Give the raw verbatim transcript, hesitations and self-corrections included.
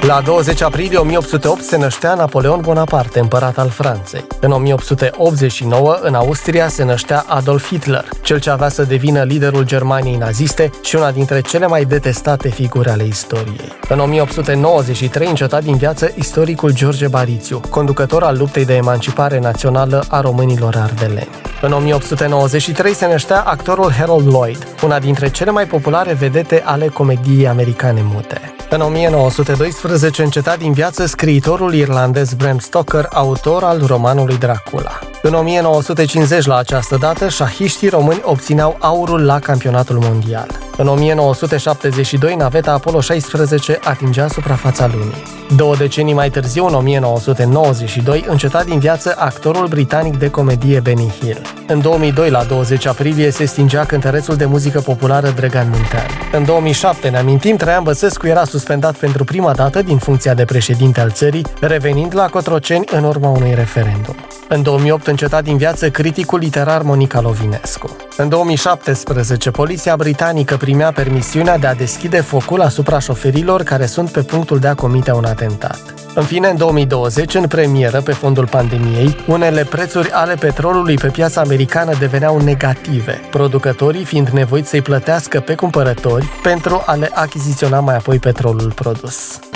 La douăzeci aprilie o mie opt sute opt se năștea Napoleon Bonaparte, împărat al Franței. În o mie opt sute optzeci și nouă, în Austria, se năștea Adolf Hitler, cel ce avea să devină liderul Germaniei naziste și una dintre cele mai detestate figuri ale istoriei. În o mie opt sute nouăzeci și trei înceta din viață istoricul George Barițiu, conducător al luptei de emancipare națională a românilor ardeleni. În o mie opt sute nouăzeci și trei se năștea actorul Harold Lloyd, una dintre cele mai populare vedete ale comediei americane mute. În o mie nouă sute doisprezece înceta din viață scriitorul irlandez Bram Stoker, autor al romanului Dracula. În o mie nouă sute cincizeci, la această dată, șahiștii români obțineau aurul la campionatul mondial. În o mie nouă sute șaptezeci și doi, naveta Apollo șaisprezece atingea suprafața lunii. Două decenii mai târziu, în o mie nouă sute nouăzeci și doi, înceta din viață actorul britanic de comedie Benny Hill. În două mii doi, la douăzeci aprilie, se stingea cântărețul de muzică populară Drăgan Muntean. În două mii șapte, ne amintim, Traian Băsescu era suspendat pentru prima dată din funcția de președinte al țării, revenind la Cotroceni în urma unui referendum. În două mii opt înceta din viață criticul literar Monica Lovinescu. În două mii șaptesprezece, poliția britanică primea permisiunea de a deschide focul asupra șoferilor care sunt pe punctul de a comite un atentat. În fine, în două mii douăzeci, în premieră, pe fondul pandemiei, unele prețuri ale petrolului pe piața americană deveneau negative, producătorii fiind nevoiți să-i plătească pe cumpărători pentru a le achiziționa mai apoi petrolul produs.